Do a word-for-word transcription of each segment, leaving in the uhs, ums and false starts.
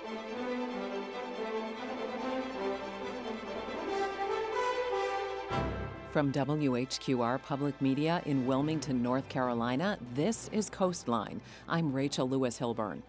From W H Q R Public Media in Wilmington, North Carolina, this is Coastline. I'm Rachel Lewis Hilburn.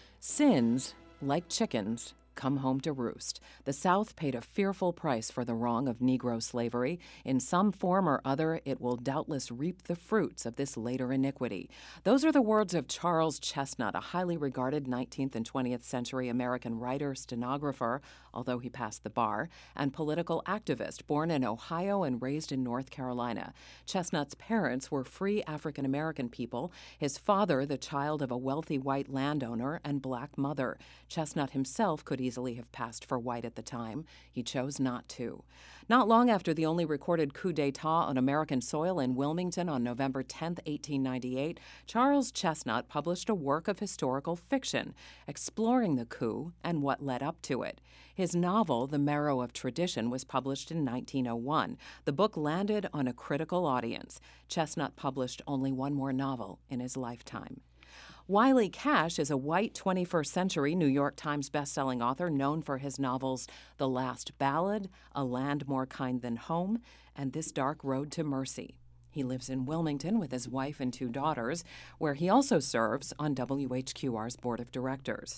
Sins, like chickens, come home to roost. The South paid a fearful price for the wrong of Negro slavery. In some form or other, it will doubtless reap the fruits of this later iniquity. Those are the words of Charles Chesnutt, a highly regarded nineteenth and twentieth century American writer, stenographer, although he passed the bar, and political activist, born in Ohio and raised in North Carolina. Chesnutt's parents were free African-American people, his father the child of a wealthy white landowner and black mother. Chesnutt himself could easily have passed for white at the time. He chose not to. Not long after the only recorded coup d'etat on American soil in Wilmington on November tenth, eighteen ninety-eight, Charles Chesnutt published a work of historical fiction, exploring the coup and what led up to it. His novel, The Marrow of Tradition, was published in nineteen oh one. The book landed on a critical audience. Chesnutt published only one more novel in his lifetime. Wiley Cash is a white twenty-first century New York Times bestselling author known for his novels The Last Ballad, A Land More Kind Than Home, and This Dark Road to Mercy. He lives in Wilmington with his wife and two daughters, where he also serves on W H Q R's board of directors.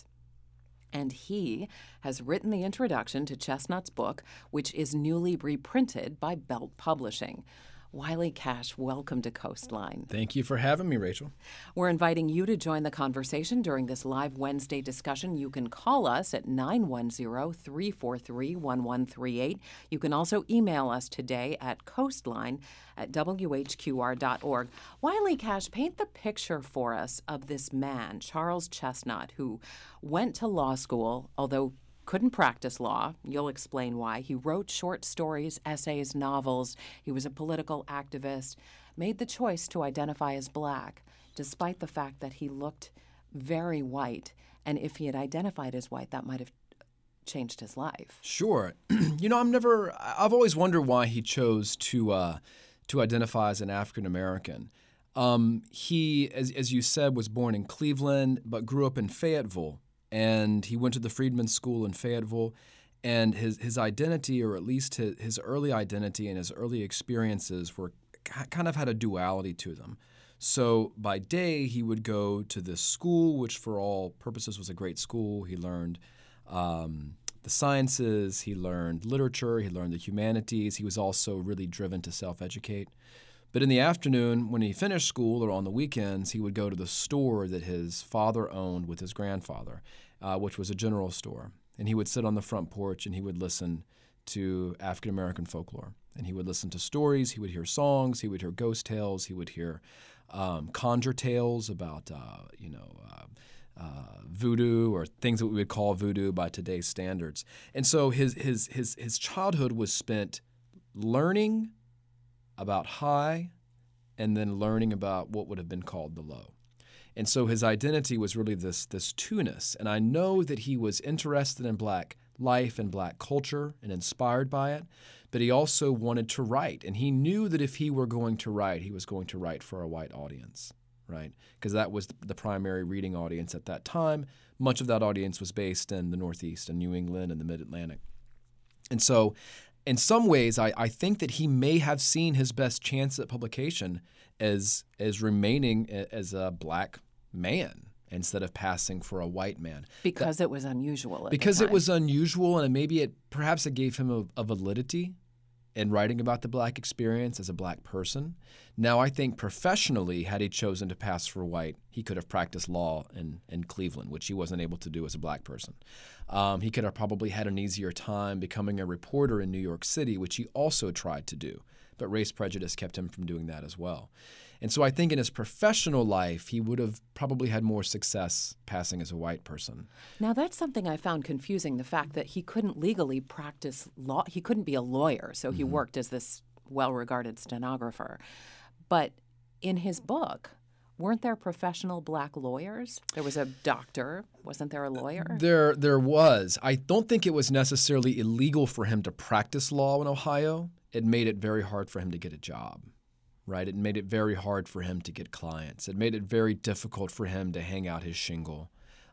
And he has written the introduction to Chesnutt's book, which is newly reprinted by Belt Publishing. Wiley Cash, welcome to Coastline. Thank you for having me, Rachel. We're inviting you to join the conversation during this live Wednesday discussion. You can call us at nine one zero, three four three, one one three eight. You can also email us today at coastline at w h q r dot org. Wiley Cash, paint the picture for us of this man, Charles Chesnutt, who went to law school, although couldn't practice law. You'll explain why. He wrote short stories, essays, novels. He was a political activist, made the choice to identify as black, despite the fact that he looked very white. And if he had identified as white, that might have changed his life. Sure. You know, I'm never, I've always wondered why he chose to uh, to identify as an African American. Um, he, as, as you said, was born in Cleveland, but grew up in Fayetteville. And he went to the Freedman School in Fayetteville, and his his identity, or at least his, his early identity and his early experiences, were kind of had a duality to them. So by day, he would go to this school, which for all purposes was a great school. He learned um, the sciences, he learned literature, he learned the humanities. He was also really driven to self-educate. But in the afternoon, when he finished school or on the weekends, he would go to the store that his father owned with his grandfather, uh, which was a general store. And he would sit on the front porch and he would listen to African-American folklore. And he would listen to stories, he would hear songs, he would hear ghost tales, he would hear um, conjure tales about, uh, you know, uh, uh, voodoo or things that we would call voodoo by today's standards. And so his his his his childhood was spent learning about high and then learning about what would have been called the low. And so his identity was really this this two-ness. And I know that he was interested in black life and black culture and inspired by it, but he also wanted to write. And he knew that if he were going to write, he was going to write for a white audience, right? Because that was the primary reading audience at that time. Much of that audience was based in the Northeast and New England and the Mid-Atlantic. And so in some ways, I, I think that he may have seen his best chance at publication as as remaining a, as a black man instead of passing for a white man. Because that, it was unusual at Because the it time. was unusual, and maybe it perhaps it gave him a, a validity in writing about the black experience as a black person. Now, I think professionally, had he chosen to pass for white, he could have practiced law in, in Cleveland, which he wasn't able to do as a black person. Um, he could have probably had an easier time becoming a reporter in New York City, which he also tried to do. But race prejudice kept him from doing that as well. And so I think in his professional life, he would have probably had more success passing as a white person. Now, that's something I found confusing, the fact that he couldn't legally practice law. He couldn't be a lawyer, so he mm-hmm. worked as this well-regarded stenographer. But in his book, weren't there professional black lawyers? There was a doctor. Wasn't there a lawyer? There, there was. I don't think it was necessarily illegal for him to practice law in Ohio. It made it very hard for him to get a job. Right? It made it very hard for him to get clients. It made it very difficult for him to hang out his shingle.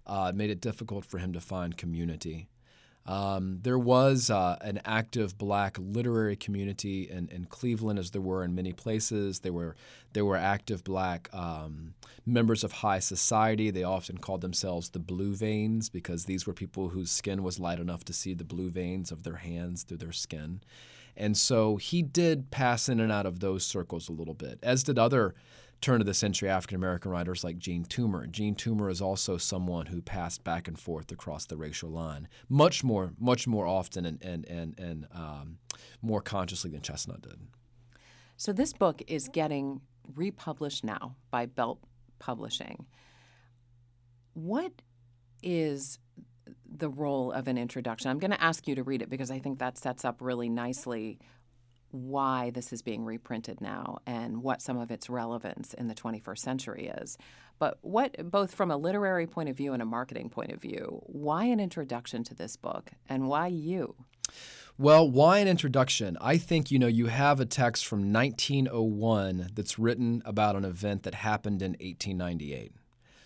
uh, made it difficult for him to find community. Um, there was uh, an active black literary community in, in Cleveland, as there were in many places. There were there were active black um, members of high society. They often called themselves the Blue Veins because these were people whose skin was light enough to see the blue veins of their hands through their skin. And so he did pass in and out of those circles a little bit, as did other turn-of-the-century African-American writers like Gene Toomer. Gene Toomer is also someone who passed back and forth across the racial line, much more, much more often and and and, and um, more consciously than Chestnut did. So this book is getting republished now by Belt Publishing. What is the role of an introduction? I'm going to ask you to read it because I think that sets up really nicely why this is being reprinted now and what some of its relevance in the twenty-first century is. But what, both from a literary point of view and a marketing point of view, why an introduction to this book and why you? Well, why an introduction? I think, you know, you have a text from nineteen oh one that's written about an event that happened in eighteen ninety-eight.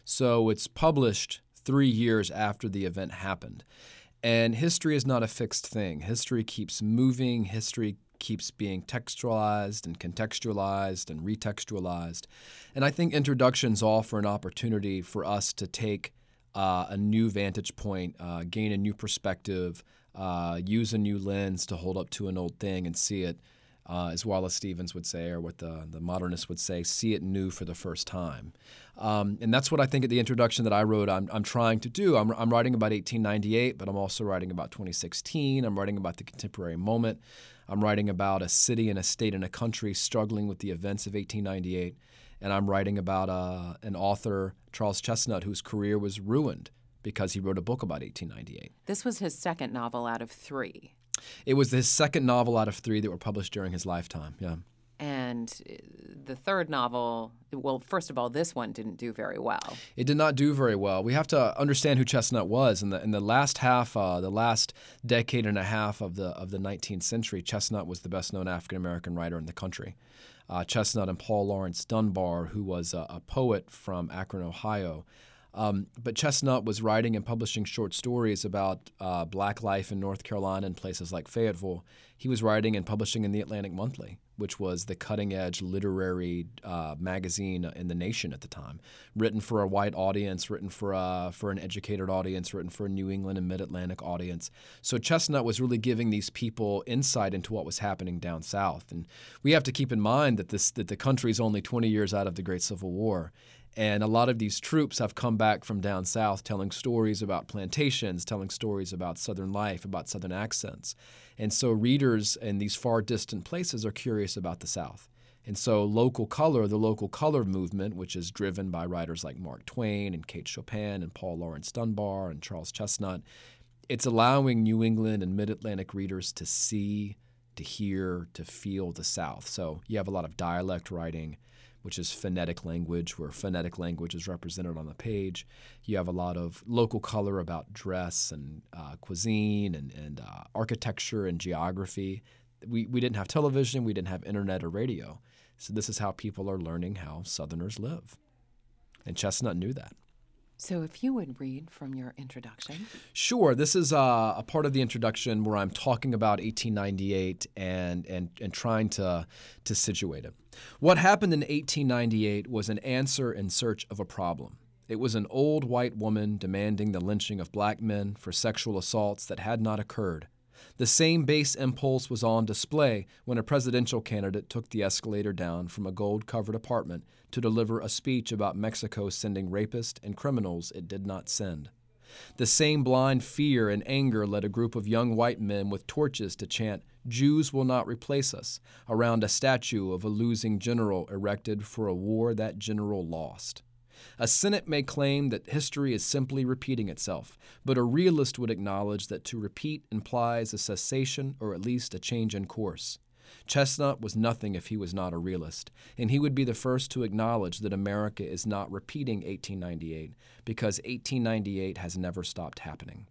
So it's published three years after the event happened. And history is not a fixed thing. History keeps moving. History keeps being textualized and contextualized and retextualized. And I think introductions offer an opportunity for us to take uh, a new vantage point, uh, gain a new perspective, uh, use a new lens to hold up to an old thing and see it, uh, as Wallace Stevens would say, or what the, the modernists would say, see it new for the first time. Um, and that's what I think at the introduction that I wrote I'm, I'm trying to do. I'm, I'm writing about eighteen ninety-eight, but I'm also writing about twenty sixteen. I'm writing about the contemporary moment. I'm writing about a city and a state and a country struggling with the events of eighteen ninety-eight. And I'm writing about uh, an author, Charles Chestnut, whose career was ruined because he wrote a book about eighteen ninety-eight. This was his second novel out of three. It was his second novel out of three that were published during his lifetime, yeah. And the third novel, well, first of all, this one didn't do very well. It did not do very well. We have to understand who Chestnut was. In the in the last half, uh, the last decade and a half of the of the nineteenth century, Chestnut was the best-known African-American writer in the country. Uh, Chestnut and Paul Laurence Dunbar, who was a, a poet from Akron, Ohio. Um, but Chestnut was writing and publishing short stories about uh, black life in North Carolina and places like Fayetteville. He was writing and publishing in the Atlantic Monthly, which was the cutting-edge literary uh, magazine in the nation at the time, written for a white audience, written for a, for an educated audience, written for a New England and Mid-Atlantic audience. So Chestnut was really giving these people insight into what was happening down south. And we have to keep in mind that this that the country is only twenty years out of the Great Civil War. And a lot of these troops have come back from down south telling stories about plantations, telling stories about Southern life, about Southern accents. And so readers in these far distant places are curious about the South. And so local color, the local color movement, which is driven by writers like Mark Twain and Kate Chopin and Paul Laurence Dunbar and Charles Chestnut, it's allowing New England and Mid-Atlantic readers to see, to hear, to feel the South. So you have a lot of dialect writing, which is phonetic language, where phonetic language is represented on the page. You have a lot of local color about dress and uh, cuisine and, and uh, architecture and geography. We, we didn't have television, we didn't have internet or radio. So this is how people are learning how Southerners live. And Chestnut knew that. So if you would read from your introduction. Sure. This is uh, a part of the introduction where I'm talking about eighteen ninety-eight and, and, and trying to, to situate it. What happened in eighteen ninety-eight was an answer in search of a problem. It was an old white woman demanding the lynching of black men for sexual assaults that had not occurred. The same base impulse was on display when a presidential candidate took the escalator down from a gold-covered apartment to deliver a speech about Mexico sending rapists and criminals it did not send. The same blind fear and anger led a group of young white men with torches to chant, "Jews will not replace us," around a statue of a losing general erected for a war that general lost. A cynic may claim that history is simply repeating itself, but a realist would acknowledge that to repeat implies a cessation or at least a change in course. Chestnut was nothing if he was not a realist, and he would be the first to acknowledge that America is not repeating eighteen ninety-eight because eighteen ninety-eight has never stopped happening.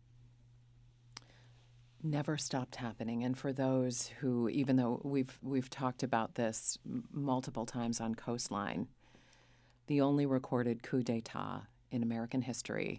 Never stopped happening. And for those who, even though we've we've talked about this m- multiple times on Coastline, the only recorded coup d'etat in American history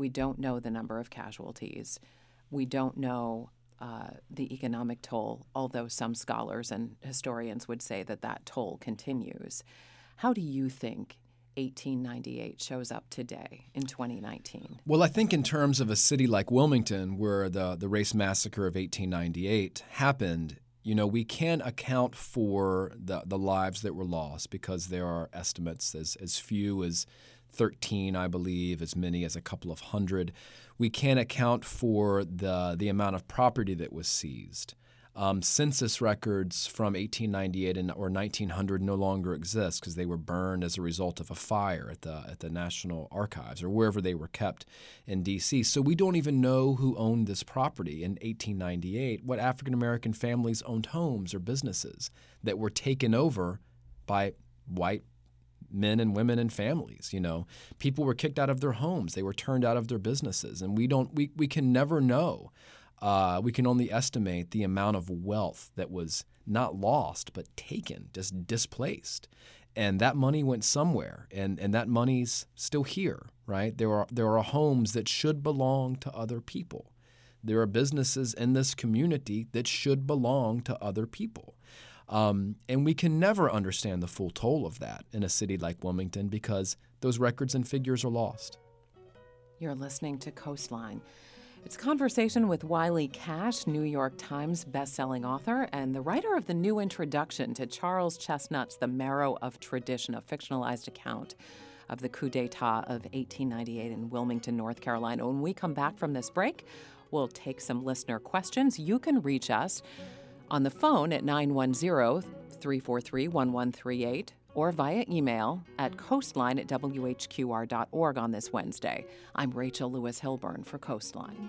We don't know the number of casualties. We don't know uh, the economic toll, although some scholars and historians would say that that toll continues. How do you think eighteen ninety-eight shows up today in twenty nineteen? Well, I think in terms of a city like Wilmington, where the, the race massacre of eighteen ninety-eight happened, you know, we can't account for the, the lives that were lost because there are estimates as, as few as thirteen, I believe, as many as a couple of hundred. We can't account for the, the amount of property that was seized. Um, census records from eighteen ninety-eight and, or nineteen hundred no longer exist because they were burned as a result of a fire at the at the National Archives or wherever they were kept in D C. So we don't even know who owned this property in eighteen ninety-eight, what African-American families owned homes or businesses that were taken over by white men and women and families. You know, people were kicked out of their homes. They were turned out of their businesses. And we don't we, we can never know. Uh, we can only estimate the amount of wealth that was not lost, but taken, just displaced. And that money went somewhere, and, and that money's still here, right? There are, there are homes that should belong to other people. There are businesses in this community that should belong to other people. Um, and we can never understand the full toll of that in a city like Wilmington because those records and figures are lost. You're listening to Coastline. It's a conversation with Wiley Cash, New York Times bestselling author and the writer of the new introduction to Charles Chesnutt's The Marrow of Tradition, a fictionalized account of the coup d'etat of eighteen ninety-eight in Wilmington, North Carolina. When we come back from this break, we'll take some listener questions. You can reach us on the phone at nine one zero, three four three, one one three eight or via email at coastline at w h q r dot org on this Wednesday. I'm Rachel Lewis Hilburn for Coastline.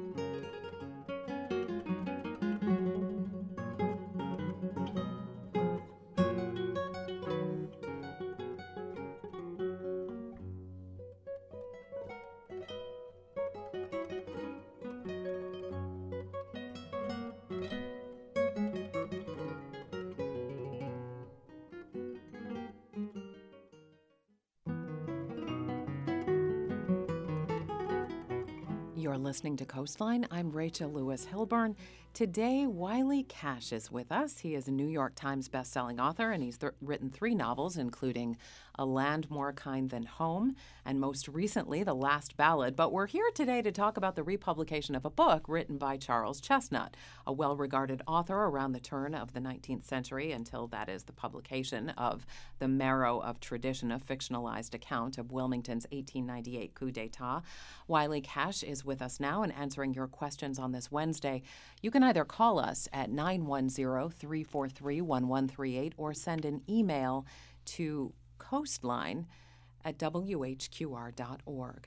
You're listening to Coastline. I'm Rachel Lewis Hilburn. Today, Wiley Cash is with us. He is a New York Times bestselling author, and he's th- written three novels, including A Land More Kind Than Home, and most recently, The Last Ballad. But we're here today to talk about the republication of a book written by Charles Chesnutt, a well-regarded author around the turn of the nineteenth century until that is the publication of The Marrow of Tradition, a fictionalized account of Wilmington's eighteen ninety-eight coup d'etat. Wiley Cash is with us now and answering your questions on this Wednesday. You can either call us at nine one zero, three four three, one one three eight or send an email to coastline at w h q r dot org.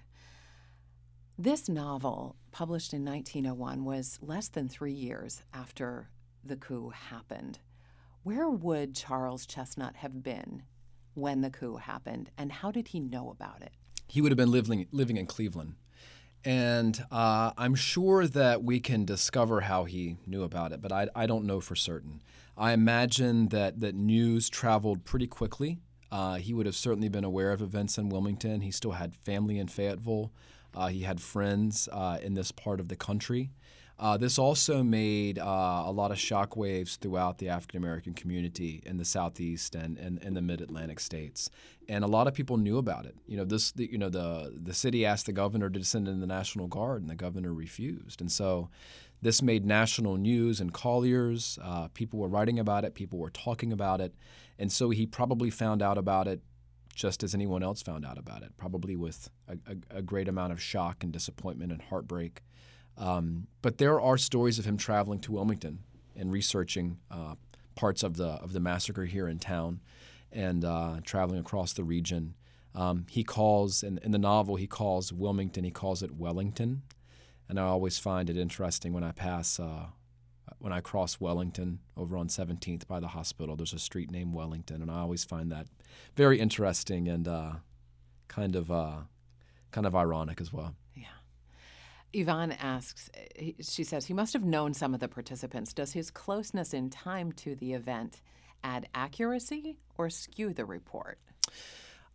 This novel, published in nineteen oh one, was less than three years after the coup happened. Where would Charles Chesnutt have been when the coup happened, and how did he know about it? He would have been living, living in Cleveland. And uh, I'm sure that we can discover how he knew about it, but I, I don't know for certain. I imagine that, that news traveled pretty quickly. Uh, he would have certainly been aware of events in Wilmington. He still had family in Fayetteville. Uh, he had friends uh, in this part of the country. Uh, this also made uh, a lot of shockwaves throughout the African-American community in the Southeast and, and, and the Mid-Atlantic states. And a lot of people knew about it. You know, this, the, you know, the, the city asked the governor to send in the National Guard, and the governor refused. And so this made national news in Collier's. Uh, people were writing about it. People were talking about it. And so he probably found out about it just as anyone else found out about it, probably with a, a, a great amount of shock and disappointment and heartbreak. Um, but there are stories of him traveling to Wilmington and researching uh, parts of the of the massacre here in town, and uh, traveling across the region. Um, he calls in, in the novel he calls Wilmington he calls it Wellington, and I always find it interesting when I pass uh, when I cross Wellington over on seventeenth by the hospital. There's a street named Wellington, and I always find that very interesting and uh, kind of uh, kind of ironic as well. Yeah. Yvonne asks, she says, he must have known some of the participants. Does his closeness in time to the event add accuracy or skew the report?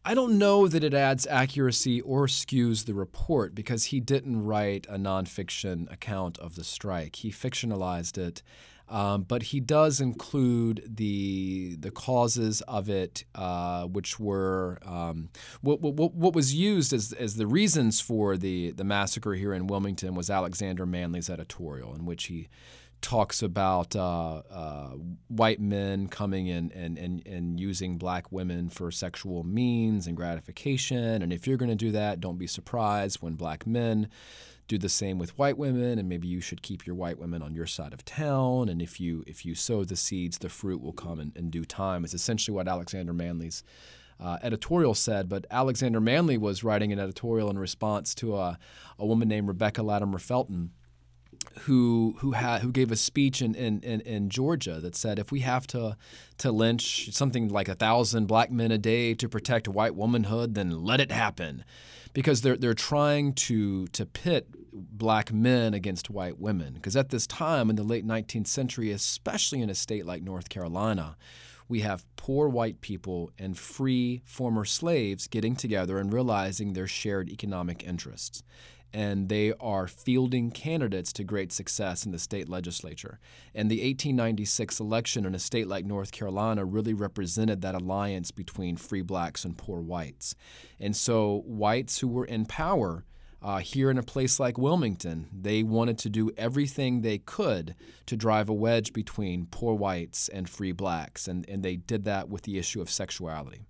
I don't know that it adds accuracy or skews the report because he didn't write a nonfiction account of the strike. He fictionalized it, um, but he does include the the causes of it, uh, which were um, what, what, what was used as, as the reasons for the, the massacre here in Wilmington was Alexander Manly's editorial, in which he talks about uh, uh, white men coming in and, and, and using black women for sexual means and gratification. And if you're going to do that, don't be surprised when black men do the same with white women, and maybe you should keep your white women on your side of town. And if you if you sow the seeds, the fruit will come in, in due time. It's essentially what Alexander Manly's uh, editorial said. But Alexander Manly was writing an editorial in response to a, a woman named Rebecca Latimer Felton, who who had who gave a speech in, in, in, in Georgia that said if we have to to lynch something like a thousand black men a day to protect white womanhood, then let it happen, because they're they're trying to to pit black men against white women. Because at this time in the late nineteenth century, especially in a state like North Carolina, we have poor white people and free former slaves getting together and realizing their shared economic interests. And they are fielding candidates to great success in the state legislature. And the eighteen ninety-six election in a state like North Carolina really represented that alliance between free blacks and poor whites. And so whites who were in power uh, here in a place like Wilmington, they wanted to do everything they could to drive a wedge between poor whites and free blacks. And, and they did that with the issue of sexuality.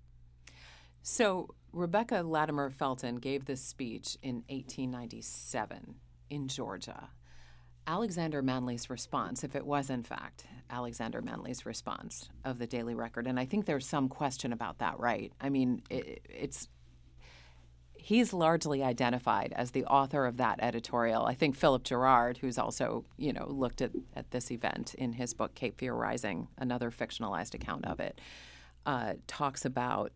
So Rebecca Latimer Felton gave this speech in eighteen ninety-seven in Georgia. Alexander Manly's response, if it was in fact Alexander Manly's response of the Daily Record, and I think there's some question about that, right? I mean, it, it's he's largely identified as the author of that editorial. I think Philip Gerard, who's also, you know, looked at, at this event in his book Cape Fear Rising, another fictionalized account of it, uh, talks about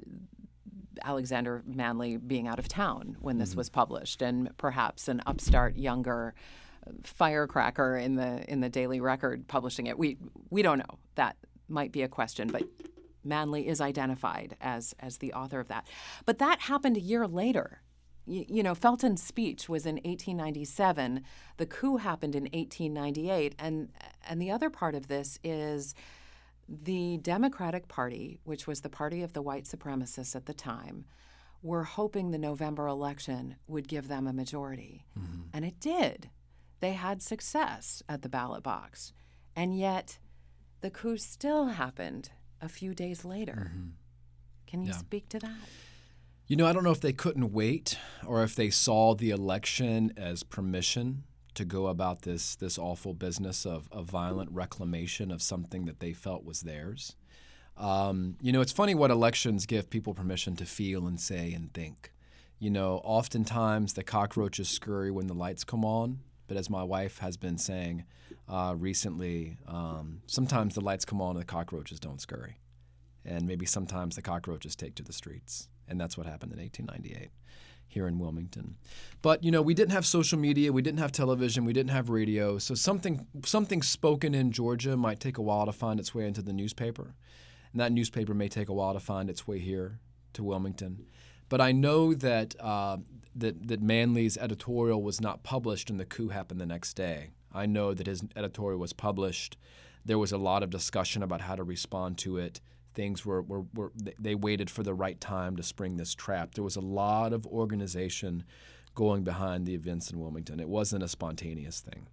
Alexander Manly being out of town when this mm-hmm. was published, and perhaps an upstart younger firecracker in the in the Daily Record publishing it. We we don't know. That might be a question, but Manly is identified as as the author of that. But that happened a year later. You, you know, Felton's speech was in eighteen ninety-seven. The coup happened in eighteen ninety-eight, and and the other part of this is the Democratic Party, which was the party of the white supremacists at the time, were hoping the November election would give them a majority. Mm-hmm. And it did. They had success at the ballot box. And yet the coup still happened a few days later. Mm-hmm. Can you yeah. speak to that? You know, I don't know if they couldn't wait or if they saw the election as permission to go about this this awful business of, of violent reclamation of something that they felt was theirs. Um, you know, it's funny what elections give people permission to feel and say and think. You know, oftentimes the cockroaches scurry when the lights come on, but as my wife has been saying uh, recently, um, sometimes the lights come on and the cockroaches don't scurry. And maybe sometimes the cockroaches take to the streets. And that's what happened in eighteen ninety-eight. Here in Wilmington. But, you know, we didn't have social media, we didn't have television, we didn't have radio, so something something spoken in Georgia might take a while to find its way into the newspaper, and that newspaper may take a while to find its way here to Wilmington. But I know that uh, that, that Manly's editorial was not published and the coup happened the next day. I know that his editorial was published. There was a lot of discussion about how to respond to it. Things were, were, were they waited for the right time to spring this trap. There was a lot of organization going behind the events in Wilmington. It wasn't a spontaneous thing.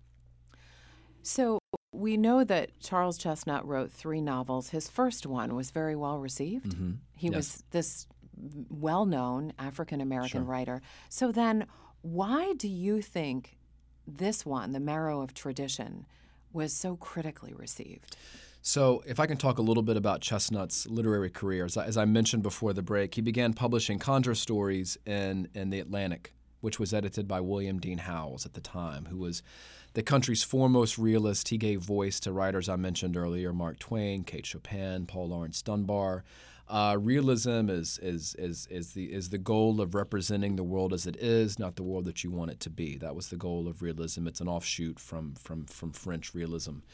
So we know that Charles Chesnutt wrote three novels. His first one was very well received. Mm-hmm. He yes. was this well-known African-American sure. writer. So then why do you think this one, The Marrow of Tradition, was so critically received? So if I can talk a little bit about Chesnutt's literary career. As I, as I mentioned before the break, he began publishing Conjure stories in, in The Atlantic, which was edited by William Dean Howells at the time, who was the country's foremost realist. He gave voice to writers I mentioned earlier, Mark Twain, Kate Chopin, Paul Laurence Dunbar. Uh, realism is, is, is, is, the, is the goal of representing the world as it is, not the world that you want it to be. That was the goal of realism. It's an offshoot from, from, from French realism.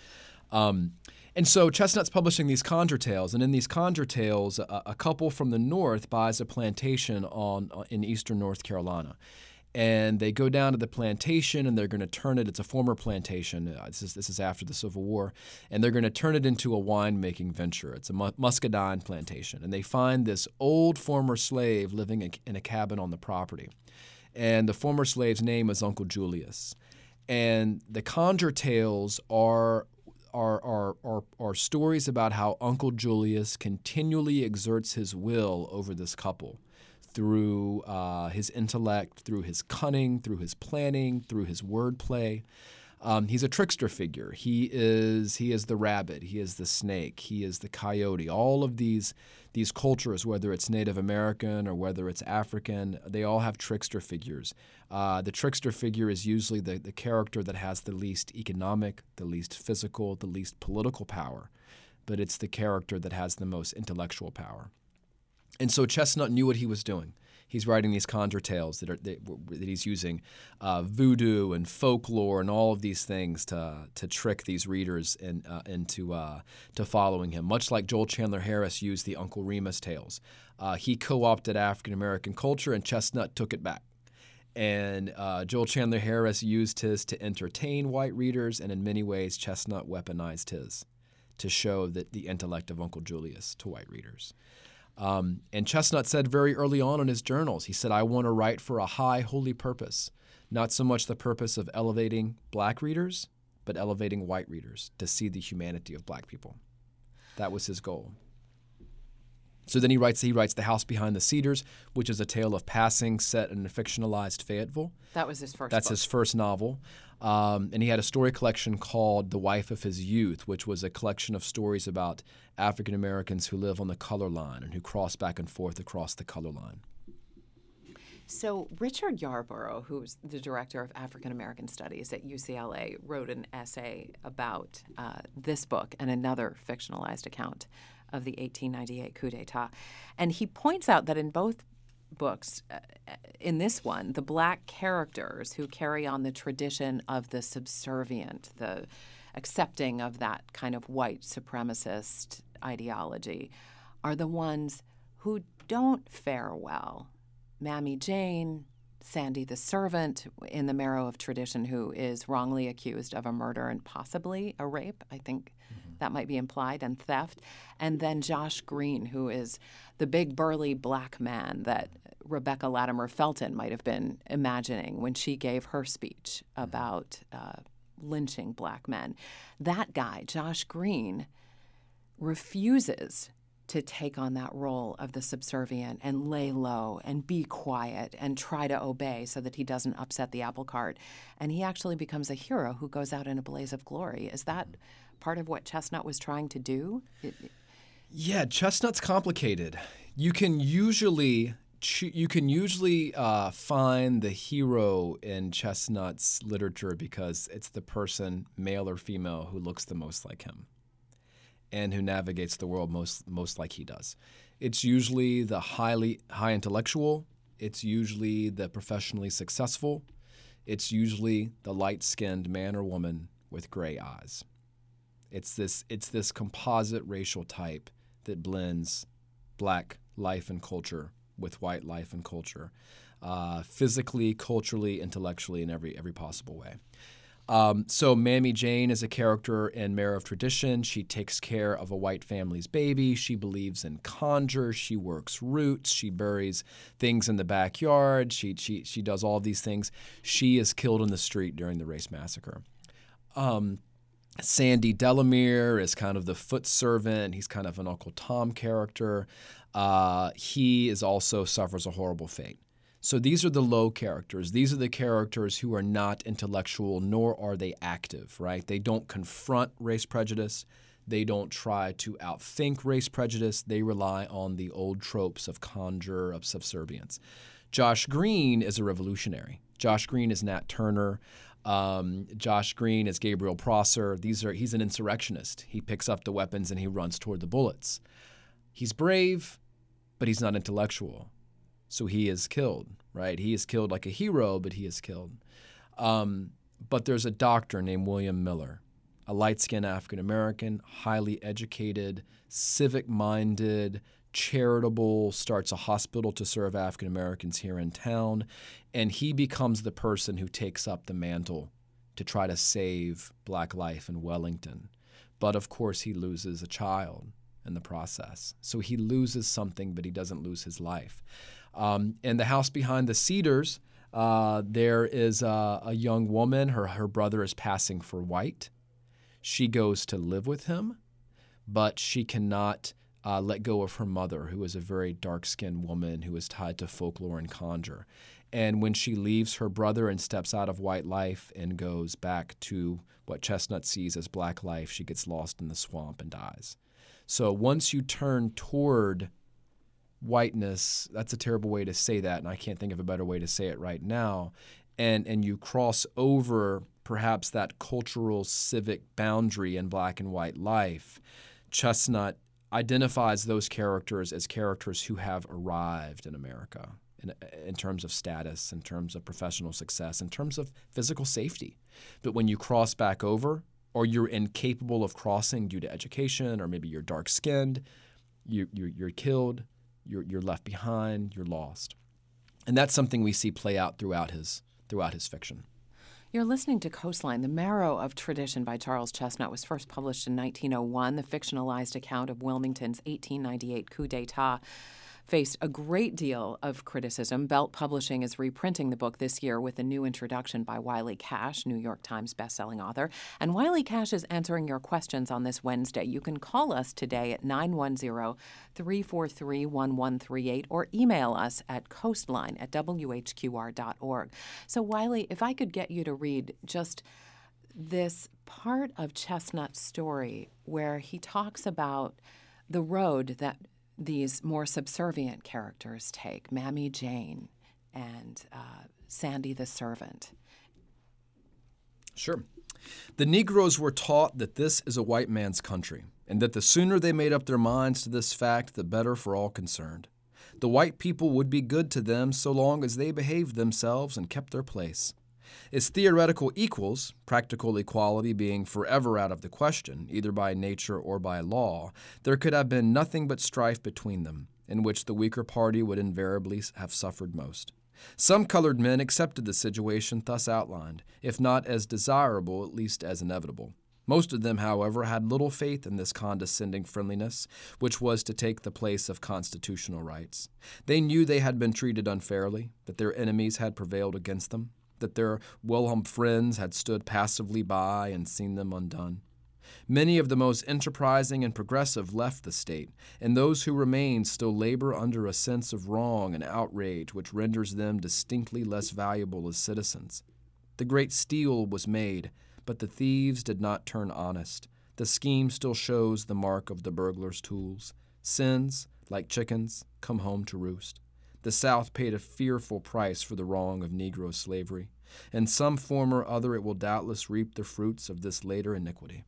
Um, and so Chestnut's publishing these conjure tales, and in these conjure tales, a, a couple from the north buys a plantation on in eastern North Carolina. And they go down to the plantation, and they're going to turn it. It's a former plantation. Uh, this is this is after the Civil War, and they're going to turn it into a winemaking venture. It's a mu- muscadine plantation, and they find this old former slave living in, in a cabin on the property, and the former slave's name is Uncle Julius. And the conjure tales are are are are, are stories about how Uncle Julius continually exerts his will over this couple, through uh, his intellect, through his cunning, through his planning, through his wordplay. Um, he's a trickster figure. He is he is the rabbit. He is the snake. He is the coyote. All of these these cultures, whether it's Native American or whether it's African, they all have trickster figures. Uh, the trickster figure is usually the, the character that has the least economic, the least physical, the least political power, but it's the character that has the most intellectual power. And so Chestnut knew what he was doing. He's writing these conjure tales that are that, that he's using uh, voodoo and folklore and all of these things to to trick these readers in, uh, into uh, to following him. Much like Joel Chandler Harris used the Uncle Remus tales, uh, he co-opted African American culture, and Chestnut took it back. And uh, Joel Chandler Harris used his to entertain white readers, and in many ways, Chestnut weaponized his to show that the intellect of Uncle Julius to white readers. Um, and Chestnut said very early on in his journals, he said, I want to write for a high, holy purpose, not so much the purpose of elevating black readers, but elevating white readers to see the humanity of black people. That was his goal. So then he writes he writes The House Behind the Cedars, which is a tale of passing set in a fictionalized Fayetteville. That was his first That's book. his first novel. Um, and he had a story collection called The Wife of His Youth, which was a collection of stories about African Americans who live on the color line and who cross back and forth across the color line. So Richard Yarborough, who's the director of African American Studies at U C L A, wrote an essay about uh, this book and another fictionalized account of the eighteen ninety-eight coup d'etat. And he points out that in both books, uh, in this one, the black characters who carry on the tradition of the subservient, the accepting of that kind of white supremacist ideology, are the ones who don't fare well. Mammy Jane, Sandy the servant in the Marrow of Tradition, who is wrongly accused of a murder and possibly a rape, I think mm-hmm. that might be implied, and theft. And then Josh Green, who is the big burly black man that Rebecca Latimer Felton might have been imagining when she gave her speech mm-hmm. about uh, lynching black men. That guy, Josh Green, refuses to take on that role of the subservient and lay low and be quiet and try to obey so that he doesn't upset the apple cart. And he actually becomes a hero who goes out in a blaze of glory. Is that part of what Chestnut was trying to do? It, yeah, Chestnut's complicated. You can usually you can usually uh, find the hero in Chestnut's literature because it's the person, male or female, who looks the most like him and who navigates the world most most like he does. It's usually the highly high intellectual. It's usually the professionally successful. It's usually the light-skinned man or woman with gray eyes. It's this it's this composite racial type that blends black life and culture with white life and culture, uh, physically, culturally, intellectually, in every every possible way. Um, so Mammy Jane is a character in Marrow of Tradition. She takes care of a white family's baby. She believes in conjure. She works roots. She buries things in the backyard. She she she does all these things. She is killed in the street during the race massacre. Um, Sandy Delamere is kind of the foot servant. He's kind of an Uncle Tom character. Uh, he is also suffers a horrible fate. So these are the low characters. These are the characters who are not intellectual, nor are they active, right? They don't confront race prejudice. They don't try to outthink race prejudice. They rely on the old tropes of conjure, of subservience. Josh Green is a revolutionary. Josh Green is Nat Turner. Um, Josh Green is Gabriel Prosser. These are he's an insurrectionist. He picks up the weapons and he runs toward the bullets. He's brave, but he's not intellectual. So he is killed, right? He is killed like a hero, but he is killed. Um, but there's a doctor named William Miller, a light-skinned African American, highly educated, civic-minded, charitable, starts a hospital to serve African Americans here in town, and he becomes the person who takes up the mantle to try to save Black life in Wellington. But of course, he loses a child in the process. So he loses something, but he doesn't lose his life. Um, in the house behind the cedars, uh, there is a, a young woman. Her, her brother is passing for white. She goes to live with him, but she cannot uh, let go of her mother, who is a very dark-skinned woman who is tied to folklore and conjure. And when she leaves her brother and steps out of white life and goes back to what Chestnut sees as Black life, she gets lost in the swamp and dies. So once you turn toward whiteness, that's a terrible way to say that, and I can't think of a better way to say it right now, and, and you cross over perhaps that cultural civic boundary in Black and white life, Chestnut identifies those characters as characters who have arrived in America in, in terms of status, in terms of professional success, in terms of physical safety. But when you cross back over, or you're incapable of crossing due to education, or maybe you're dark-skinned, you, you, you're killed, you're, you're left behind, you're lost. And that's something we see play out throughout his, throughout his fiction. You're listening to Coastline. The Marrow of Tradition by Charles Chestnut was first published in nineteen oh one. The fictionalized account of Wilmington's eighteen ninety-eight coup d'etat faced a great deal of criticism. Belt Publishing is reprinting the book this year with a new introduction by Wiley Cash, New York Times bestselling author. And Wiley Cash is answering your questions on this Wednesday. You can call us today at nine one zero, three four three, one one three eight or email us at coastline at w h q r dot org. So, Wiley, if I could get you to read just this part of Chestnut's story where he talks about the road that these more subservient characters take, Mammy Jane and uh, Sandy the servant. Sure. The Negroes were taught that this is a white man's country, and that the sooner they made up their minds to this fact, the better for all concerned. The white people would be good to them so long as they behaved themselves and kept their place. Its theoretical equals, practical equality being forever out of the question, either by nature or by law, there could have been nothing but strife between them, in which the weaker party would invariably have suffered most. Some colored men accepted the situation thus outlined, if not as desirable, at least as inevitable. Most of them, however, had little faith in this condescending friendliness, which was to take the place of constitutional rights. They knew they had been treated unfairly, that their enemies had prevailed against them, that their whilom friends had stood passively by and seen them undone. Many of the most enterprising and progressive left the state, and those who remained still labor under a sense of wrong and outrage which renders them distinctly less valuable as citizens. The great steal was made, but the thieves did not turn honest. The scheme still shows the mark of the burglar's tools. Sins, like chickens, come home to roost. The South paid a fearful price for the wrong of Negro slavery. In some form or other, it will doubtless reap the fruits of this later iniquity.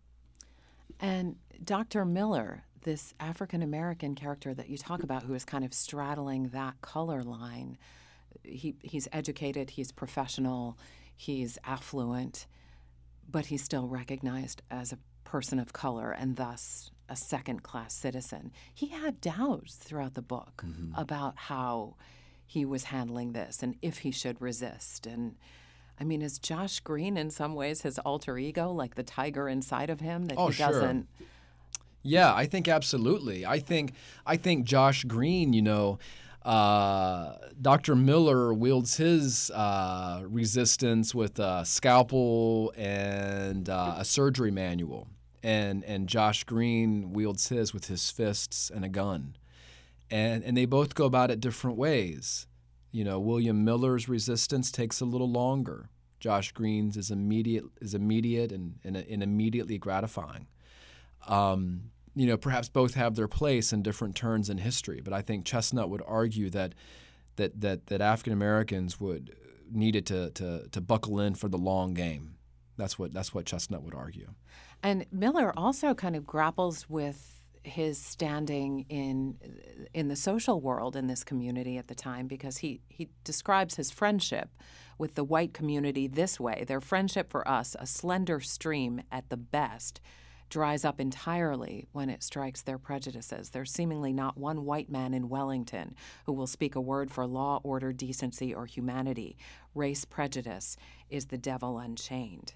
And Doctor Miller, this African-American character that you talk about who is kind of straddling that color line, he, he's educated, he's professional, he's affluent, but he's still recognized as a person of color and thus a second-class citizen. He had doubts throughout the book mm-hmm. about how he was handling this and if he should resist. And I mean, is Josh Green in some ways his alter ego, like the tiger inside of him that oh, he doesn't? Sure. Yeah, I think absolutely. I think I think Josh Green, you know, uh, Doctor Miller wields his uh, resistance with a scalpel and uh, a surgery manual. And and Josh Green wields his with his fists and a gun. And and they both go about it different ways. You know, William Miller's resistance takes a little longer. Josh Green's is immediate is immediate and, and, and immediately gratifying. Um, you know, perhaps both have their place in different turns in history, but I think Chestnut would argue that that that, that African Americans would needed to, to to buckle in for the long game. That's what that's what Chestnut would argue. And Miller also kind of grapples with his standing in in the social world in this community at the time, because he, he describes his friendship with the white community this way. Their friendship for us, a slender stream at the best, dries up entirely when it strikes their prejudices. There's seemingly not one white man in Wellington who will speak a word for law, order, decency, or humanity. Race prejudice is the devil unchained.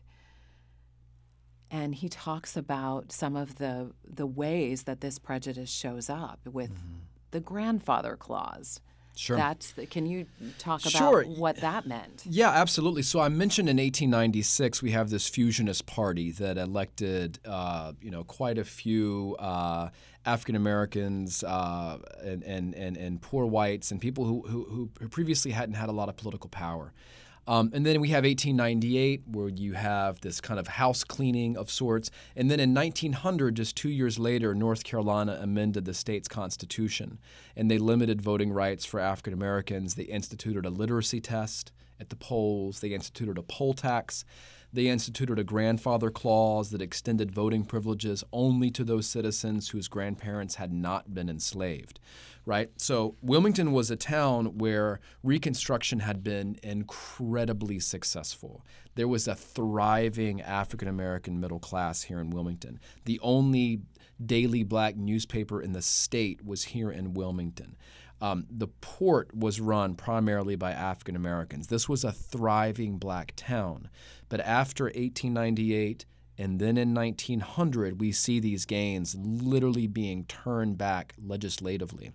And he talks about some of the the ways that this prejudice shows up with mm-hmm. the grandfather clause. Sure. That's the, can you talk about sure. what that meant? Yeah, absolutely. So I mentioned in eighteen ninety-six we have this fusionist party that elected, uh, you know, quite a few uh, African Americans uh, and, and and and poor whites and people who, who who previously hadn't had a lot of political power. Um, and then we have eighteen ninety-eight, where you have this kind of house cleaning of sorts. And then in nineteen hundred, just two years later, North Carolina amended the state's constitution, and they limited voting rights for African Americans. They instituted a literacy test at the polls. They instituted a poll tax. They instituted a grandfather clause that extended voting privileges only to those citizens whose grandparents had not been enslaved, right? So Wilmington was a town where Reconstruction had been incredibly successful. There was a thriving African-American middle class here in Wilmington. The only daily black newspaper in the state was here in Wilmington. Um, the port was run primarily by African Americans. This was a thriving black town. But after eighteen ninety-eight and then in nineteen hundred, we see these gains literally being turned back legislatively.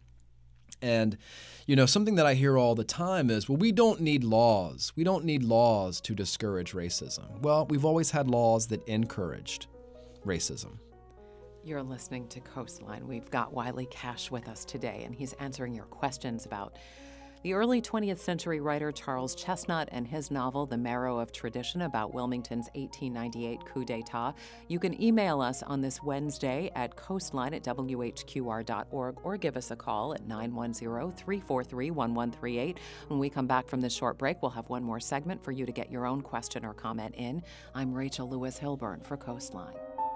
And, you know, something that I hear all the time is, well, we don't need laws. We don't need laws to discourage racism. Well, we've always had laws that encouraged racism. You're listening to Coastline. We've got Wiley Cash with us today, and he's answering your questions about the early twentieth century writer Charles Chesnutt and his novel, The Marrow of Tradition, about Wilmington's eighteen ninety-eight coup d'etat. You can email us on this Wednesday at coastline at w h q r dot org or give us a call at nine one zero, three four three, one one three eight. When we come back from this short break, we'll have one more segment for you to get your own question or comment in. I'm Rachel Lewis Hilburn for Coastline.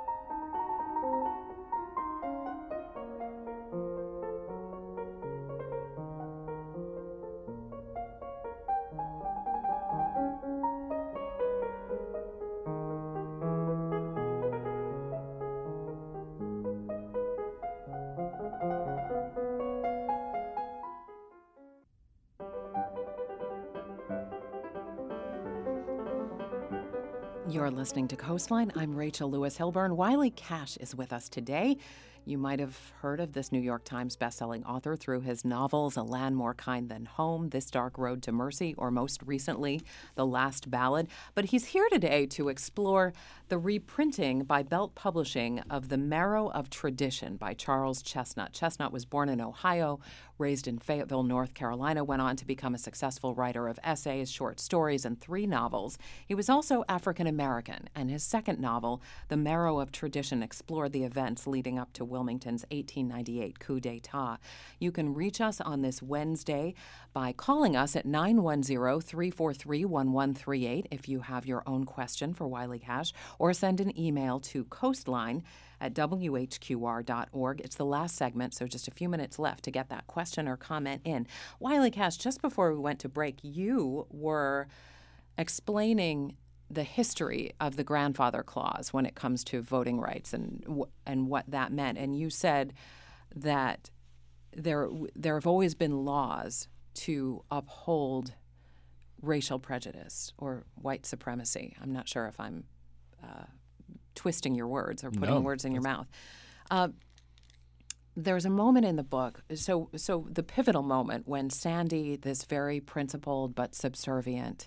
You're listening to Coastline. I'm Rachel Lewis Hilburn. Wiley Cash is with us today. You might have heard of this New York Times bestselling author through his novels A Land More Kind Than Home, This Dark Road to Mercy, or most recently, The Last Ballad. But he's here today to explore the reprinting by Belt Publishing of The Marrow of Tradition by Charles Chesnutt. Chesnutt was born in Ohio, raised in Fayetteville, North Carolina, went on to become a successful writer of essays, short stories, and three novels. He was also African American, and his second novel, The Marrow of Tradition, explored the events leading up to Wilmington's eighteen ninety-eight coup d'etat. You can reach us on this Wednesday by calling us at nine one zero, three four three, one one three eight if you have your own question for Wiley Cash, or send an email to coastline at w h q r dot org. It's the last segment, so just a few minutes left to get that question or comment in. Wiley Cash, just before we went to break, you were explaining the history of the grandfather clause when it comes to voting rights and and what that meant. And you said that there there have always been laws to uphold racial prejudice or white supremacy. I'm not sure if I'm uh, twisting your words or putting no, words in your mouth. Uh, there's a moment in the book, so so the pivotal moment when Sandy, this very principled but subservient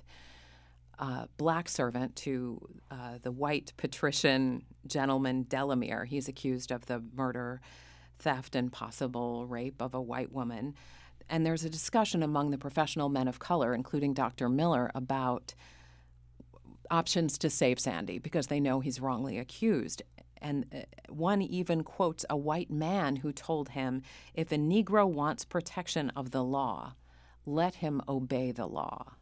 Uh, black servant to uh, the white patrician gentleman Delamere. He's accused of the murder, theft, and possible rape of a white woman. And there's a discussion among the professional men of color, including Doctor Miller, about options to save Sandy because they know he's wrongly accused. And uh, one even quotes a white man who told him, if a Negro wants protection of the law, let him obey the law.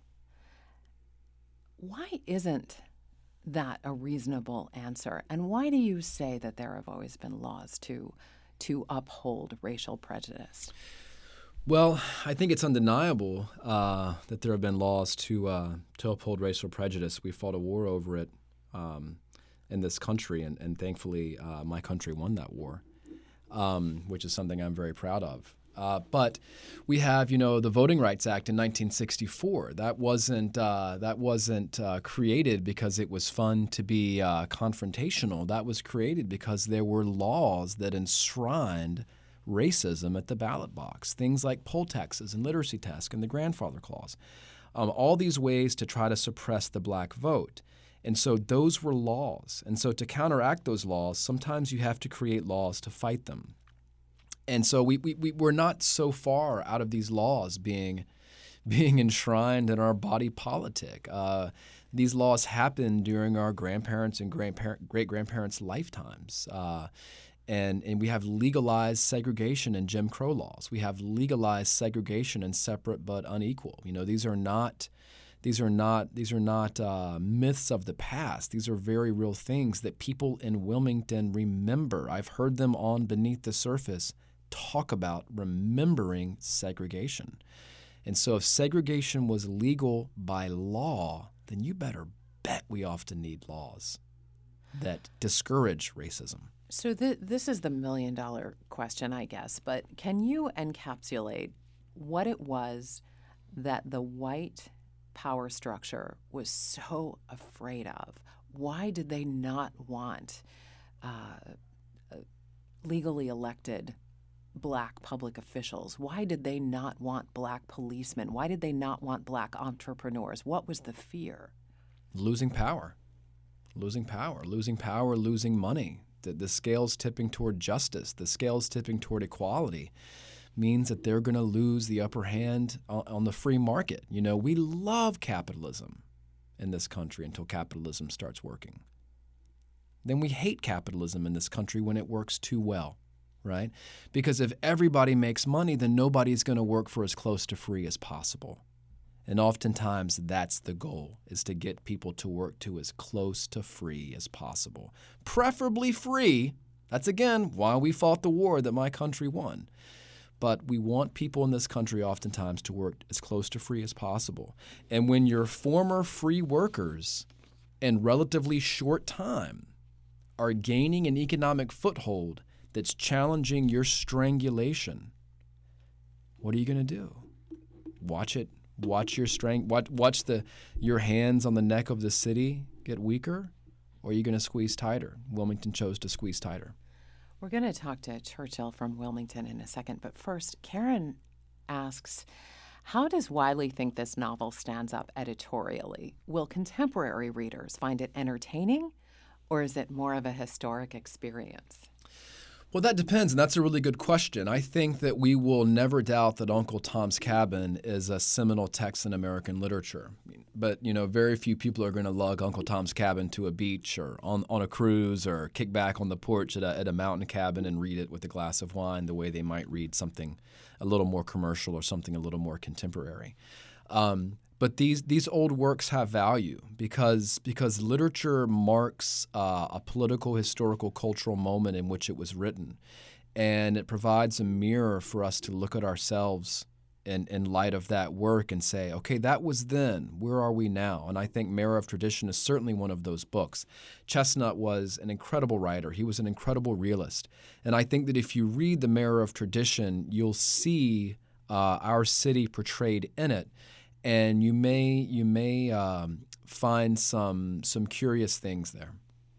Why isn't that a reasonable answer? And why do you say that there have always been laws to to uphold racial prejudice? Well, I think it's undeniable uh, that there have been laws to uh, to uphold racial prejudice. We fought a war over it um, in this country, and, and thankfully uh, my country won that war, um, which is something I'm very proud of. Uh, but we have, you know, the Voting Rights Act in nineteen sixty-four. That wasn't uh, that wasn't uh, created because it was fun to be uh, confrontational. That was created because there were laws that enshrined racism at the ballot box. Things like poll taxes and literacy tests and the grandfather clause. Um, all these ways to try to suppress the black vote. And so those were laws. And so to counteract those laws, sometimes you have to create laws to fight them. And so we, we, we, we're not so far out of these laws being, being enshrined in our body politic. Uh, these laws happened during our grandparents' and grandparent, great-grandparents' lifetimes. Uh, and, and we have legalized segregation in Jim Crow laws. We have legalized segregation in separate but unequal. You know, these are not these are not these are not uh, myths of the past. These are very real things that people in Wilmington remember. I've heard them on Beneath the Surface talk about remembering segregation. And so if segregation was legal by law, then you better bet we often need laws that discourage racism. So th- this is the million-dollar question, I guess, but can you encapsulate what it was that the white power structure was so afraid of? Why did they not want uh, legally elected black public officials? Why did they not want black policemen? Why did they not want black entrepreneurs? What was the fear? Losing power. Losing power. Losing power, losing money. The, the scales tipping toward justice, the scales tipping toward equality means that they're going to lose the upper hand on, on the free market. You know, we love capitalism in this country until capitalism starts working. Then we hate capitalism in this country when it works too well, right? Because if everybody makes money, then nobody's going to work for as close to free as possible. And oftentimes that's the goal, is to get people to work to as close to free as possible. Preferably free. That's, again, why we fought the war that my country won. But we want people in this country oftentimes to work as close to free as possible. And when your former free workers in relatively short time are gaining an economic foothold that's challenging your strangulation, what are you going to do? Watch it. Watch your strength. Watch, watch the your hands on the neck of the city get weaker, or are you going to squeeze tighter? Wilmington chose to squeeze tighter. We're going to talk to Churchill from Wilmington in a second, but first, Karen asks, how does Wiley think this novel stands up editorially? Will contemporary readers find it entertaining, or is it more of a historic experience? Well, that depends, and that's a really good question. I think that we will never doubt that Uncle Tom's Cabin is a seminal text in American literature. But, you know, very few people are going to lug Uncle Tom's Cabin to a beach or on, on a cruise or kick back on the porch at a, at a mountain cabin and read it with a glass of wine the way they might read something a little more commercial or something a little more contemporary. Um, But these these old works have value because because literature marks uh, a political, historical, cultural moment in which it was written, and it provides a mirror for us to look at ourselves in, in light of that work and say, okay, that was then. Where are we now? And I think Mirror of Tradition is certainly one of those books. Chestnut was an incredible writer. He was an incredible realist. And I think that if you read the Mirror of Tradition, you'll see uh, our city portrayed in it. And you may you may um, find some some curious things there.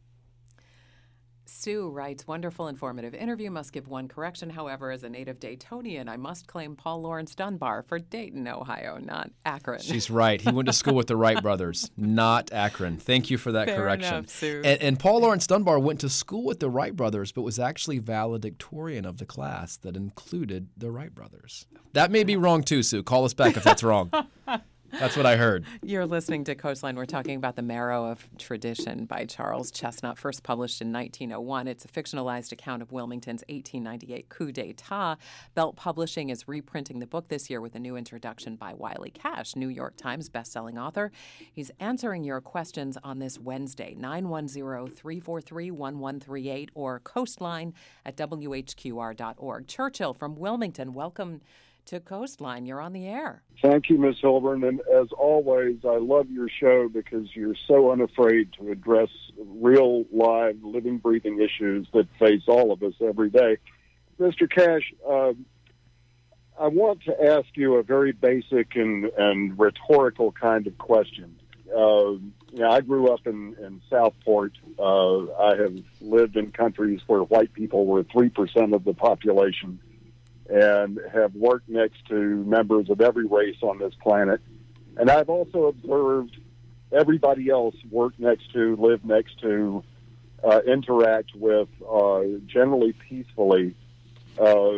Sue writes, wonderful, informative interview. Must give one correction. However, as a native Daytonian, I must claim Paul Laurence Dunbar for Dayton, Ohio, not Akron. She's right. He went to school with the Wright brothers, not Akron. Thank you for that Fair correction. Enough, Sue. And, and Paul Laurence Dunbar went to school with the Wright brothers, but was actually valedictorian of the class that included the Wright brothers. That may be wrong too, Sue. Call us back if that's wrong. That's what I heard. You're listening to Coastline. We're talking about The Marrow of Tradition by Charles Chesnutt, first published in nineteen oh one. It's a fictionalized account of Wilmington's eighteen ninety-eight coup d'etat. Belt Publishing is reprinting the book this year with a new introduction by Wiley Cash, New York Times bestselling author. He's answering your questions on this Wednesday, nine one zero, three four three, one one three eight or Coastline at W H Q R dot org. Churchill from Wilmington, welcome to Coastline. You're on the air. Thank you, Miz Hilburn. And as always, I love your show because you're so unafraid to address real, live, living, breathing issues that face all of us every day. Mister Cash, uh, I want to ask you a very basic and, and rhetorical kind of question. Uh, you know, I grew up in, in Southport. Uh, I have lived in countries where white people were three percent of the population, and have worked next to members of every race on this planet. And I've also observed everybody else work next to, live next to, uh, interact with, uh, generally peacefully, uh,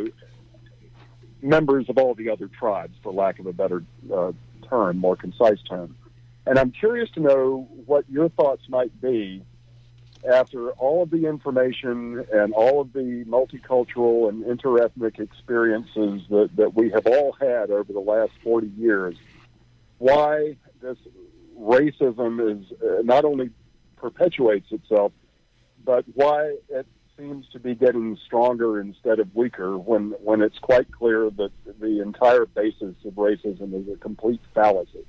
members of all the other tribes, for lack of a better uh, term, more concise term. And I'm curious to know what your thoughts might be after all of the information and all of the multicultural and interethnic experiences that, that we have all had over the last forty years, why this racism is uh, not only perpetuates itself, but why it seems to be getting stronger instead of weaker when, when it's quite clear that the entire basis of racism is a complete fallacy.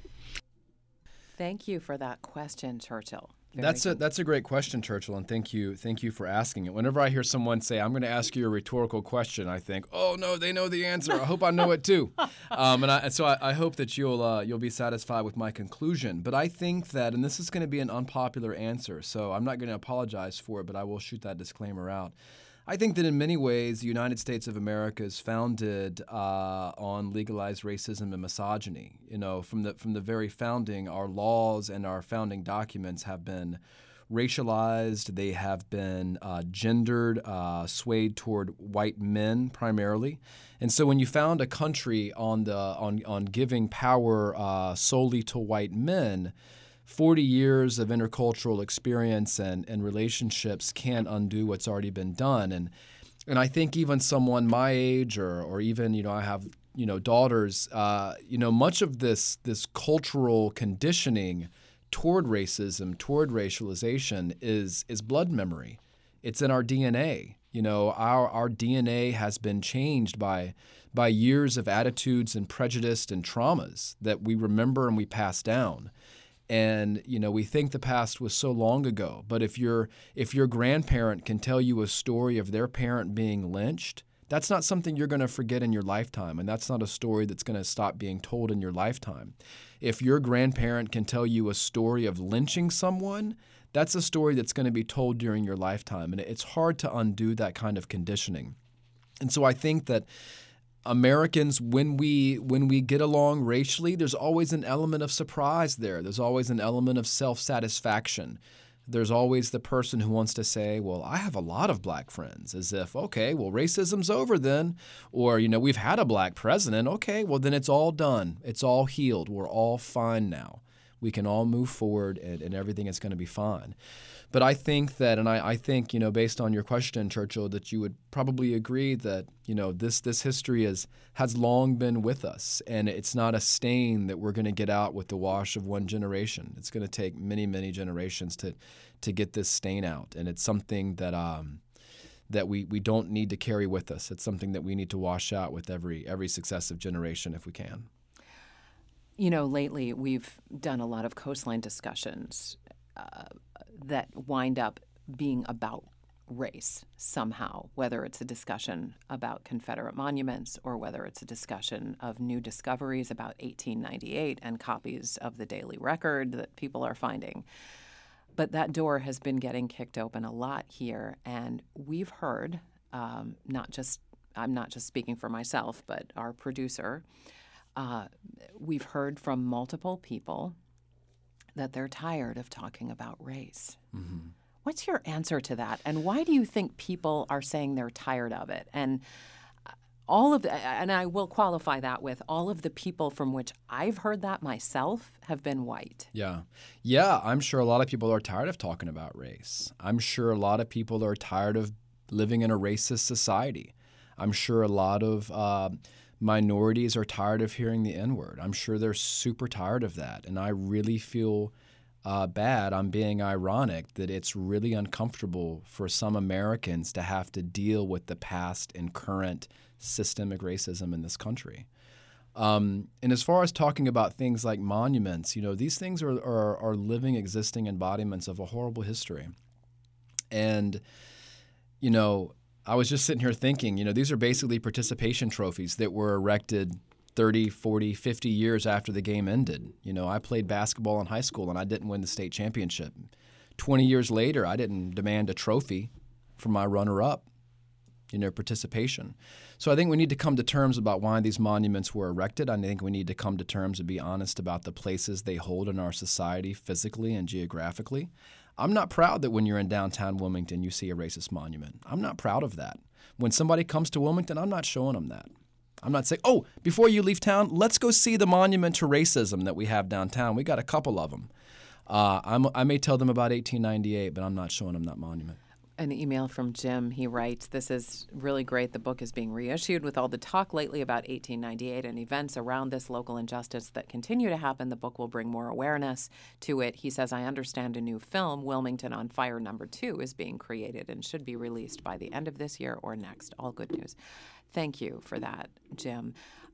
Thank you for that question, Churchill. Very That's a good. that's a great question, Churchill, and thank you thank you for asking it. Whenever I hear someone say, "I'm going to ask you a rhetorical question," I think, "Oh no, they know the answer. I hope I know it too." Um, and, I, and so I, I hope that you'll uh, you'll be satisfied with my conclusion. But I think that, and this is going to be an unpopular answer, so I'm not going to apologize for it, but I will shoot that disclaimer out. I think that in many ways, the United States of America is founded uh, on legalized racism and misogyny. You know, from the from the very founding, our laws and our founding documents have been racialized. They have been uh, gendered, uh, swayed toward white men primarily. And so, when you found a country on the on on giving power uh, solely to white men, forty years of intercultural experience and, and relationships can't undo what's already been done. And and I think even someone my age or or even, you know, I have, you know, daughters, uh, you know, much of this this cultural conditioning toward racism, toward racialization is is blood memory. It's in our D N A. You know, our our D N A has been changed by by years of attitudes and prejudice and traumas that we remember and we pass down. And, you know, we think the past was so long ago, but if your if your grandparent can tell you a story of their parent being lynched, that's not something you're going to forget in your lifetime, and that's not a story that's going to stop being told in your lifetime. If your grandparent can tell you a story of lynching someone, that's a story that's going to be told during your lifetime, and it's hard to undo that kind of conditioning. And so I think that Americans, when we when we get along racially, there's always an element of surprise there. There's always an element of self-satisfaction. There's always the person who wants to say, well, I have a lot of black friends, as if, okay, well, racism's over then. Or, you know, we've had a black president. Okay, well, then it's all done. It's all healed. We're all fine now. We can all move forward and, and everything is going to be fine. But I think that, and I, I think, you know, based on your question, Churchill, that you would probably agree that, you know, this this history is, has long been with us, and it's not a stain that we're going to get out with the wash of one generation. It's going to take many, many generations to to get this stain out, and it's something that um, that we, we don't need to carry with us. It's something that we need to wash out with every every successive generation if we can. You know, lately we've done a lot of coastline discussions uh, that wind up being about race somehow, whether it's a discussion about Confederate monuments or whether it's a discussion of new discoveries about eighteen ninety-eight and copies of the Daily Record that people are finding. But that door has been getting kicked open a lot here, and we've heard, um, not just, I'm not just speaking for myself, but our producer, uh, we've heard from multiple people that they're tired of talking about race. Mm-hmm. What's your answer to that? And why do you think people are saying they're tired of it? And all of the, and I will qualify that with all of the people from which I've heard that myself have been white. Yeah. Yeah, I'm sure a lot of people are tired of talking about race. I'm sure a lot of people are tired of living in a racist society. I'm sure a lot of uh, minorities are tired of hearing the N-word. I'm sure they're super tired of that. And I really feel uh, bad. I'm being ironic that it's really uncomfortable for some Americans to have to deal with the past and current systemic racism in this country. Um, and as far as talking about things like monuments, you know, these things are, are, are living, existing embodiments of a horrible history. And, you know, I was just sitting here thinking, you know, these are basically participation trophies that were erected thirty, forty, fifty years after the game ended. You know, I played basketball in high school and I didn't win the state championship. twenty years later, I didn't demand a trophy for my runner-up, you know, participation. So I think we need to come to terms about why these monuments were erected. I think we need to come to terms and be honest about the places they hold in our society physically and geographically. I'm not proud that when you're in downtown Wilmington, you see a racist monument. I'm not proud of that. When somebody comes to Wilmington, I'm not showing them that. I'm not saying, oh, before you leave town, let's go see the monument to racism that we have downtown. We got a couple of them. Uh, I'm, I may tell them about eighteen ninety-eight, but I'm not showing them that monument. An email from Jim. He writes, this is really great. The book is being reissued with all the talk lately about eighteen ninety-eight and events around this local injustice that continue to happen. The book will bring more awareness to it. He says, I understand a new film, Wilmington on Fire Number Two, is being created and should be released by the end of this year or next. All good news. Thank you for that, Jim.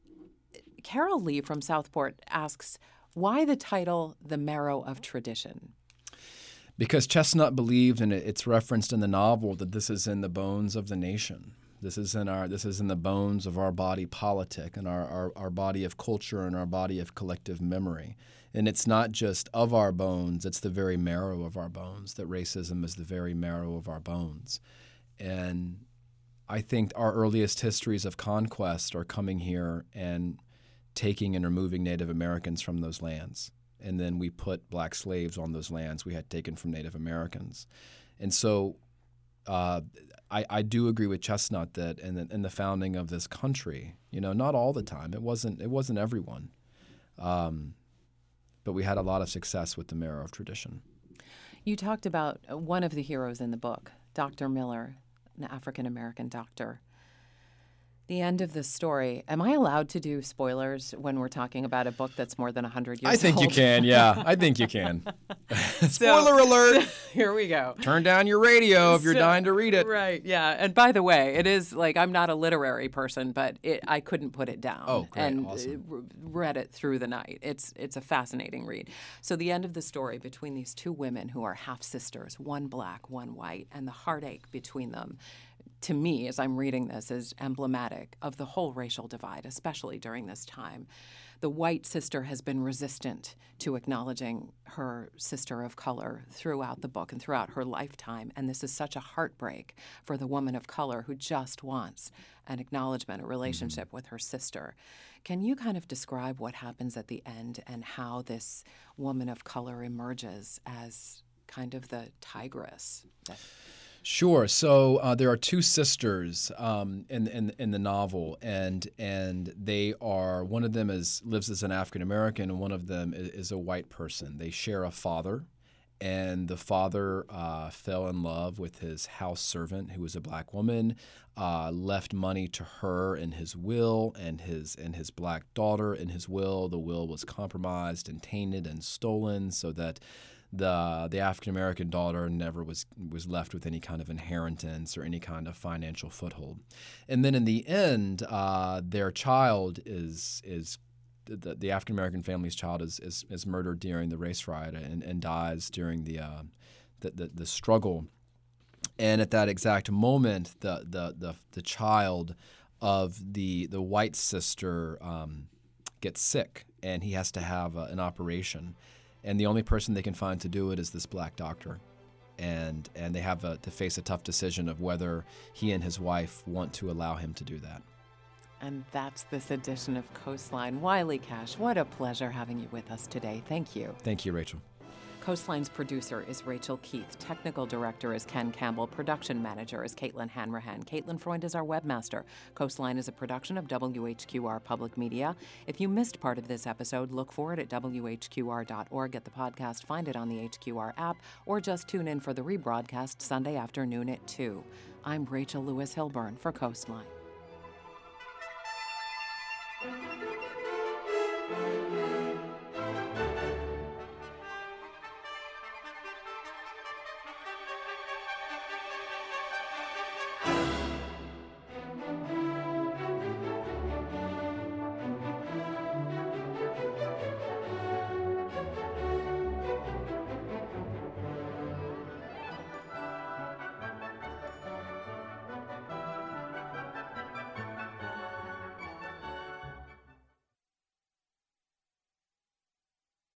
Carol Lee from Southport asks, why the title, The Marrow of Tradition? Because Chestnut believed, and it's referenced in the novel, that this is in the bones of the nation. This is in our. This is in the bones of our body politic and our, our, our body of culture and our body of collective memory. And it's not just of our bones, it's the very marrow of our bones, that racism is the very marrow of our bones. And I think our earliest histories of conquest are coming here and taking and removing Native Americans from those lands. And then we put black slaves on those lands we had taken from Native Americans. And so uh, I, I do agree with Chestnut that in the, in the founding of this country, you know, not all the time, it wasn't, it wasn't everyone, um, but we had a lot of success with the marrow of tradition. You talked about one of the heroes in the book, Doctor Miller, an African-American doctor. The end of the story. Am I allowed to do spoilers when we're talking about a book that's more than one hundred years old? I think old? you can, yeah. I think you can. So, Spoiler alert! Here we go. Turn down your radio if you're So, dying to read it. Right, yeah. And by the way, it is like, I'm not a literary person, but it, I couldn't put it down. Oh, great. And Awesome. uh, read it through the night. It's, it's a fascinating read. So the end of the story between these two women who are half-sisters, one black, one white, and the heartache between them, to me, as I'm reading this, is emblematic of the whole racial divide, especially during this time. The white sister has been resistant to acknowledging her sister of color throughout the book and throughout her lifetime, and this is such a heartbreak for the woman of color who just wants an acknowledgement, a relationship mm-hmm. with her sister. Can you kind of describe what happens at the end and how this woman of color emerges as kind of the tigress that... Sure. So uh, there are two sisters um, in, in in the novel, and and they are, one of them is lives as an African American, and one of them is, is a white person. They share a father, and the father uh, fell in love with his house servant, who was a black woman, uh, left money to her in his will, and his and his black daughter in his will. The will was compromised and tainted and stolen, so that the the African-American daughter never was was left with any kind of inheritance or any kind of financial foothold. And then in the end, uh, their child is is the, the African-American family's child is, is is murdered during the race riot and, and dies during the, uh, the, the the struggle. And at that exact moment, the the the, the child of the the white sister um, gets sick, and he has to have a, an operation. And the only person they can find to do it is this black doctor. And and they have a, to face a tough decision of whether he and his wife want to allow him to do that. And that's this edition of Coastline. Wiley Cash, what a pleasure having you with us today. Thank you. Thank you, Rachel. Coastline's producer is Rachel Keith. Technical director is Ken Campbell. Production manager is Caitlin Hanrahan. Caitlin Freund is our webmaster. Coastline is a production of W H Q R Public Media. If you missed part of this episode, look for it at W H Q R dot org. Get the podcast, find it on the H Q R app, or just tune in for the rebroadcast Sunday afternoon at two. I'm Rachel Lewis Hilburn for Coastline.